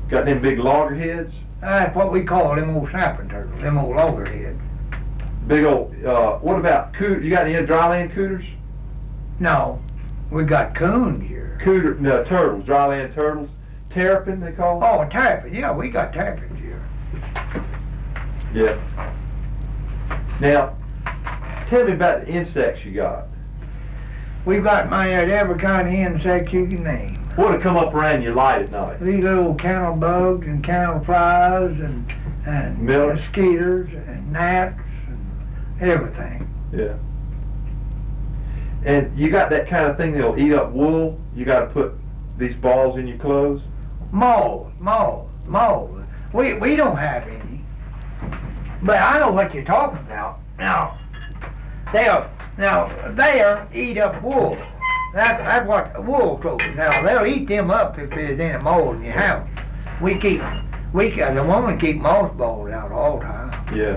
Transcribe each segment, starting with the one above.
Got them big loggerheads? That's what we call them old snapping turtles, them old loggerheads. Big old, what about you got any dryland cooters? No, we got coons here. No, turtles, dryland turtles. Terrapin, they call them? Oh, terrapin, yeah, we got terrapins here. Yeah. Now, tell me about the insects you got. We've got every kind of insect you can name. What'll come up around your light at night? These little candle bugs and candle flies and Millers? mosquitoes and gnats and everything. Yeah. And you got that kind of thing that'll eat up wool? You got to put these balls in your clothes? Moles. We don't have any. But I know what you're talking about. Now, they'll eat up wool. That's what wool clothes. Now, they'll eat them up if there's any mold in your house. The woman keep mothballs out all the time. Yeah.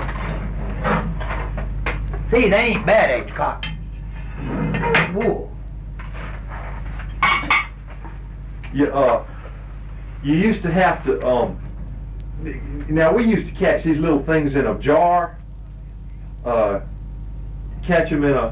See, they ain't bad at cotton. Wool. You used to have to, now we used to catch these little things in a jar, catch them in a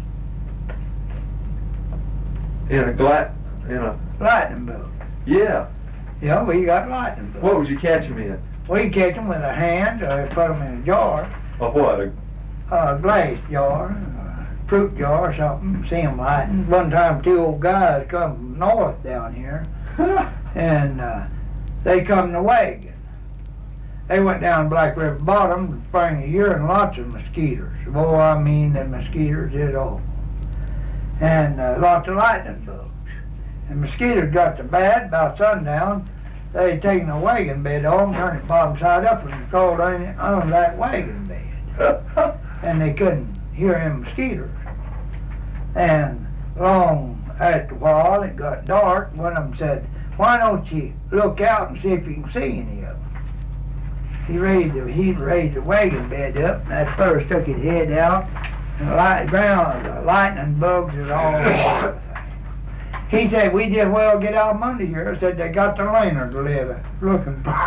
Lightning bug. Yeah. Yeah, we got lightning bugs. What would you catch them in? We catch them with our hands or put them in a jar. A what? A glass jar, a fruit jar or something, see them lighting. One time 2 old guys come from north down here, and they come in a wagon. They went down Black River bottom the spring of the year and lots of mosquitoes. Boy, I mean, the mosquitoes is awful. And lots of lightning bugs. And mosquitoes got so bad, about sundown, they taken a wagon bed on, turned it bottom side up, and crawled under that wagon bed. And they couldn't hear them mosquitoes. And long after a while, it got dark. One of them said, "Why don't you look out and see if you can see any of them?" He raised the wagon bed up, and that fellow stuck his head out, and the lightning bugs is all over. He said, "We just well get out from under here." Said they got the liner to live looking for.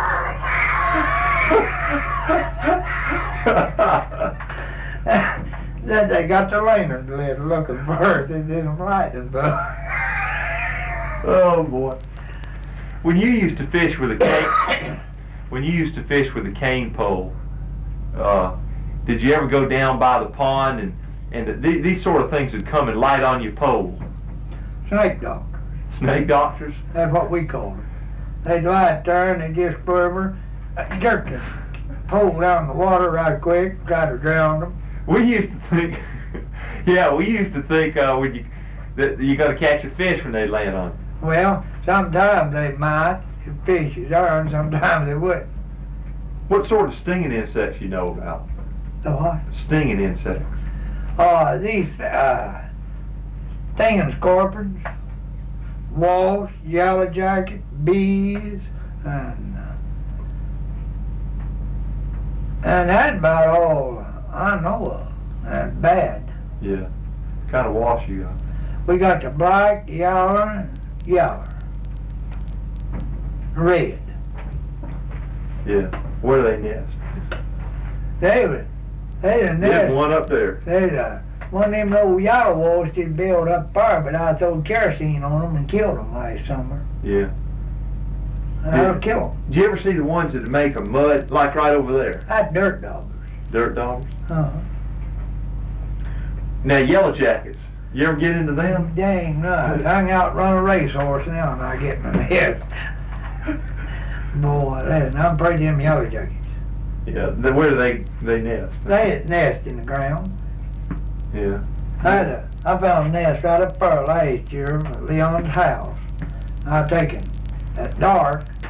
Said they got the liner to live looking for. They didn't lightning bugs. Oh boy! When you used to fish with a cane pole, did you ever go down by the pond and these sort of things would come and light on your pole? Snake doctors. Snake doctors? That's what we call them. They'd lie there and they just quiver, jerk the pole down the water right quick, try to drown them. We used to think, that you got to catch a fish when they land on you. Well, sometimes they might, if fish is there, and sometimes they wouldn't. What sort of stinging insects you know about? The what? Stinging insects. These stinging scorpions, wasps, yellow jacket, bees, and that's about all I know of. That's bad. Yeah. Kind of wash you got? We got the black, yellow, red. Yeah. Where do they nest? They nest. There's one up there. One of them old yellow wolves did build up there, but I threw kerosene on them and killed them last summer. Yeah. And I'll kill them. Did you ever see the ones that make a mud, like right over there? That's dirt doggers. Dirt doggers? Uh-huh. Now, yellow jackets, you ever get into them? Dang right. I can outrun a racehorse now and I get my head. Boy, I'm afraid of them yellow jackets. Yeah, where do they nest? They nest in the ground. Yeah. I found a nest right up there last year at Leon's house. I taken at dark,